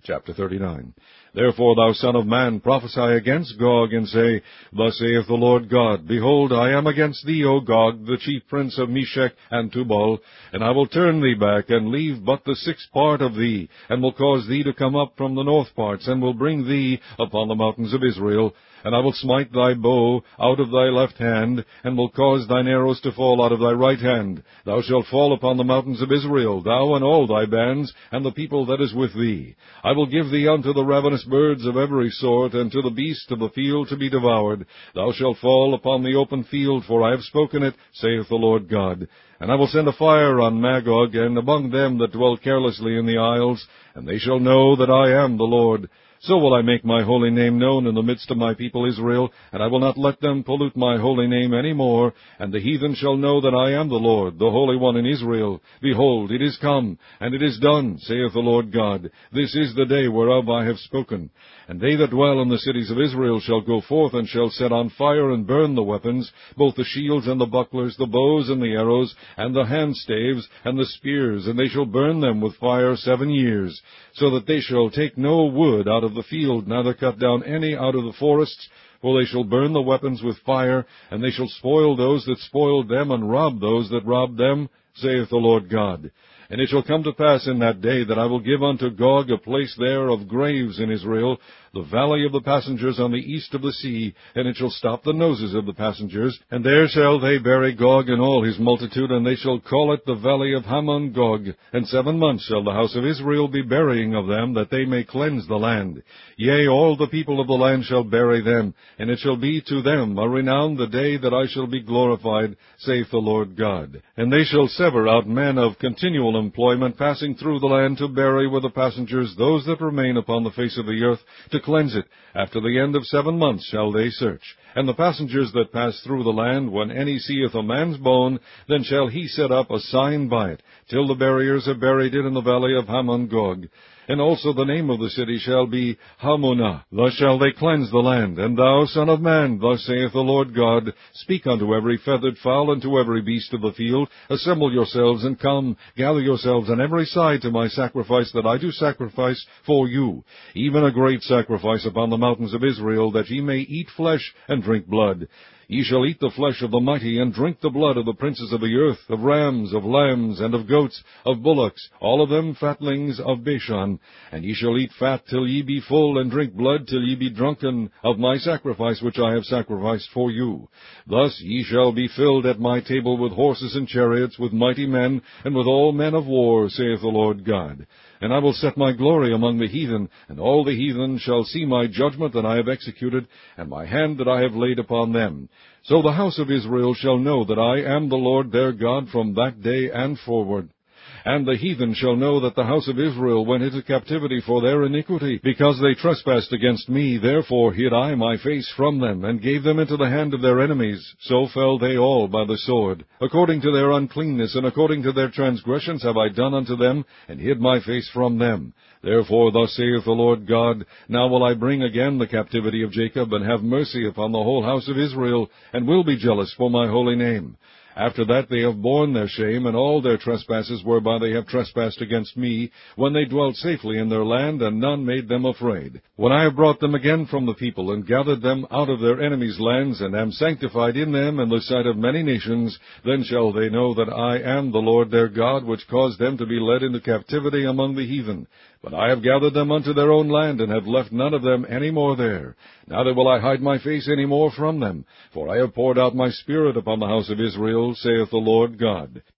Chapter 39. Therefore, thou son of man, prophesy against Gog, and say, Thus saith the Lord God, Behold, I am against thee, O Gog, the chief prince of Meshech and Tubal, and I will turn thee back, and leave but the sixth part of thee, and will cause thee to come up from the north parts, and will bring thee upon the mountains of Israel, and I will smite thy bow out of thy left hand, and will cause thine arrows to fall out of thy right hand. Thou shalt fall upon the mountains of Israel, thou and all thy bands, and the people that is with thee. I will give thee unto the ravenous birds of every sort, and to the beasts of the field to be devoured. Thou shalt fall upon the open field, for I have spoken it, saith the Lord God. And I will send a fire on Magog, and among them that dwell carelessly in the isles, and they shall know that I am the Lord. So will I make my holy name known in the midst of my people Israel, and I will not let them pollute my holy name any more, and the heathen shall know that I am the Lord, the Holy One in Israel. Behold, it is come, and it is done, saith the Lord God. This is the day whereof I have spoken. And they that dwell in the cities of Israel shall go forth, and shall set on fire and burn the weapons, both the shields and the bucklers, the bows and the arrows, and the handstaves, and the spears, and they shall burn them with fire 7 years, so that they shall take no wood out of the field, neither cut down any out of the forests, for they shall burn the weapons with fire, and they shall spoil those that spoiled them, and rob those that robbed them, saith the Lord God. And it shall come to pass in that day that I will give unto Gog a place there of graves in Israel, the valley of the passengers on the east of the sea, and it shall stop the noses of the passengers, and there shall they bury Gog and all his multitude, and they shall call it the valley of Hamon Gog. And 7 months shall the house of Israel be burying of them, that they may cleanse the land. Yea, all the people of the land shall bury them, and it shall be to them a renown the day that I shall be glorified, saith the Lord God. And they shall sever out men of continual employment passing through the land to bury with the passengers those that remain upon the face of the earth, to cleanse it. After the end of 7 months shall they search. And the passengers that pass through the land, when any seeth a man's bone, then shall he set up a sign by it, till the buriers have buried it in the valley of Hamon Gog. And also the name of the city shall be Hamonah. Thus shall they cleanse the land. And thou, son of man, thus saith the Lord God, Speak unto every feathered fowl, and to every beast of the field, Assemble yourselves, and come, gather yourselves on every side to my sacrifice that I do sacrifice for you, even a great sacrifice upon the mountains of Israel, that ye may eat flesh and drink blood. Ye shall eat the flesh of the mighty, and drink the blood of the princes of the earth, of rams, of lambs, and of goats, of bullocks, all of them fatlings of Bashan. And ye shall eat fat till ye be full, and drink blood till ye be drunken of my sacrifice which I have sacrificed for you. Thus ye shall be filled at my table with horses and chariots, with mighty men, and with all men of war, saith the Lord God. And I will set my glory among the heathen, and all the heathen shall see my judgment that I have executed, and my hand that I have laid upon them. So the house of Israel shall know that I am the Lord their God from that day and forward. And the heathen shall know that the house of Israel went into captivity for their iniquity, because they trespassed against me. Therefore hid I my face from them, and gave them into the hand of their enemies. So fell they all by the sword. According to their uncleanness, and according to their transgressions have I done unto them, and hid my face from them. Therefore thus saith the Lord God, Now will I bring again the captivity of Jacob, and have mercy upon the whole house of Israel, and will be jealous for my holy name. After that they have borne their shame, and all their trespasses whereby they have trespassed against me, when they dwelt safely in their land, and none made them afraid. When I have brought them again from the people, and gathered them out of their enemies' lands, and am sanctified in them in the sight of many nations, then shall they know that I am the Lord their God, which caused them to be led into captivity among the heathen. But I have gathered them unto their own land, and have left none of them any more there. Neither will I hide my face any more from them, for I have poured out my Spirit upon the house of Israel, saith the Lord God.